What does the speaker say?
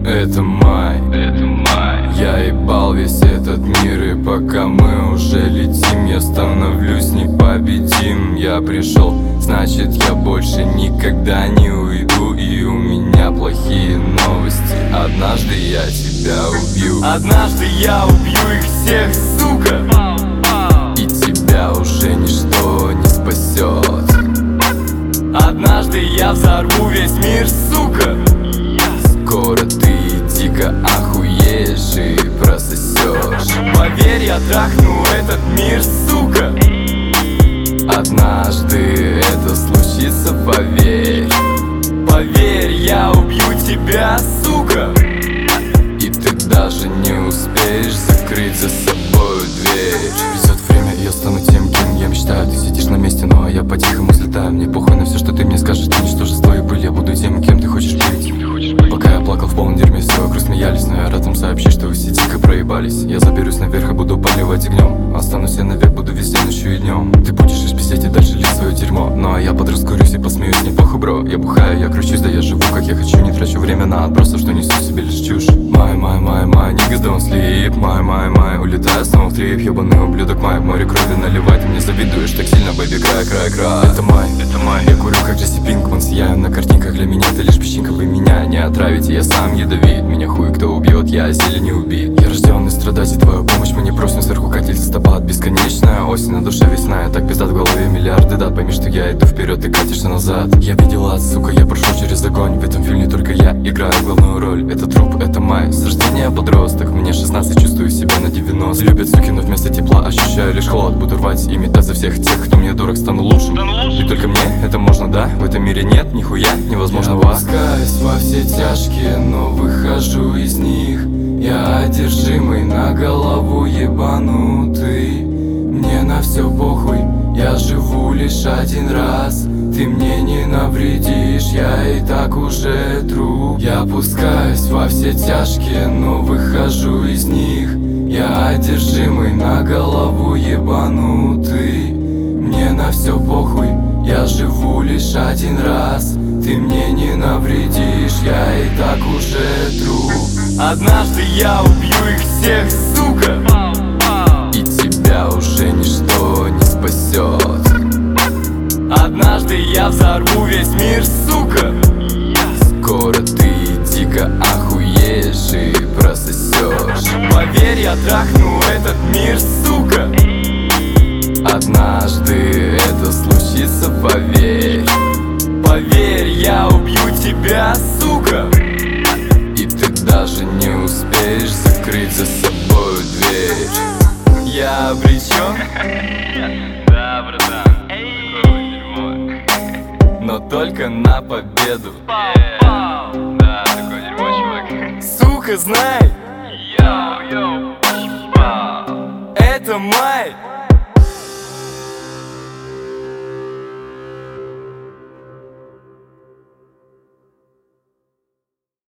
Это май, я ебал весь этот мир. И пока мы уже летим, я становлюсь непобедим. Я пришел, значит я больше никогда не уйду. И у меня плохие новости: однажды я тебя убью. Однажды я убью их всех, сука, и тебя уже ничто не спасет. Однажды я взорву весь мир, сука. Скоро ты дико охуеешь и прососешь. Поверь, я трахну этот мир, сука. Однажды это случится, поверь. Поверь, я убью тебя, сука. И ты даже не успеешь закрыть за собой дверь. Придет время, и я стану тем, кем я мечтаю. Ты сидишь на месте, ну а я по-тихому взлетаю. Мне похуй на все, что ты мне скажешь. Ты ничтожишь твою пыль, я буду тем, кем ты хочешь быть. Пока я плакал в полном дерьме, все вокруг смеялись. Но я рад вам сообщить, что вы все дико проебались. Я заберусь наверх и буду поливать огнем. Останусь я навек, буду везде ночью и днем. Ты будешь лишь писать и дальше лить свое дерьмо. Ну а я подраскурюсь и посмеюсь, не похуй, бро. Я бухаю, я кручусь, да я живу как я хочу. Не трачу время на отбросов, что несу себе лишь чушь. Май, niggas don't sleep. Май, улетаю снова в трип. Ебаный ублюдок, май, море крови наливай. Ты мне завидуешь так сильно, бэби, край. Это май, я курю как Джесси Пинкман. Сияю на картинках, для меня ты лишь песчинка. Вы меня не отравите, я сам ядовит. Меня хуй кто убьет, я силе не убит. Я рожденный страдать, и твою помощь мы не просим. Сверху катит листопад, бесконечная осень, на душе весна. Я так пиздат в голове миллиарды дат. Пойми, что я иду вперед, ты катишься назад. Я видел ад, сука, я прошел через огонь. В этом фильме только я играю главную роль. Это труп, это май, с рождения подросток. Мне 16, чувствую себя на 90. Любят суки, но вместо тепла ощущаю лишь холод. Буду рвать и метать за всех тех, кто мне дорог, стану лучшим. И только мне это можно, да? В этом мире нет нихуя невозможного. Я опускаюсь во все тяжкие, но выхожу из них. Я одержимый, на голову ебанутый. Мне на все похуй, я живу лишь один раз. Ты мне не навредишь, я и так уже труп. Я опускаюсь во все тяжкие, но выхожу из них. Я одержимый, на голову ебанутый. Мне на все похуй, я живу лишь один раз. Ты мне не навредишь, я и так уже труп. Однажды я убью их всех, сука, и тебя уже ничто не спасет. Однажды я взорву весь мир, сука. Скоро ты дико охуеешь и прососешь. Поверь, я трахну этот мир, сука. Однажды это случится, поверь. Поверь, я убью тебя, сука. И ты даже не успеешь закрыть за собой дверь. Я обречен? Да, братан, такое дерьмо. Но только на победу. Да, такое дерьмо, чувак. Сука, знай, Йоу, это май.